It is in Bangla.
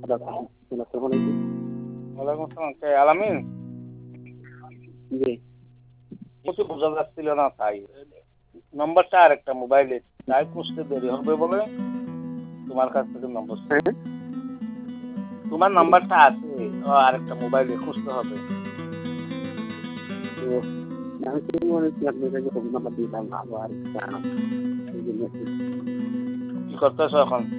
ওয়ালাইকুম আসসালাম, কে আলামিন? জি। কিছু বোঝা যাচ্ছিল না তাই। নম্বরটা আরেকটা মোবাইলে, তাই খুঁজতে দেরি হবে বলে তোমার কাছ থেকে নম্বর চাই। হ্যাঁ, তোমার নাম্বারটা আছে আরেকটা মোবাইলে, খুঁজতে হবে। তো আমি তো মনে হচ্ছে আপনার কাছে ফোন নাম্বার দিলাম, ভালো আর এই জন্য কি করতেছো এখন?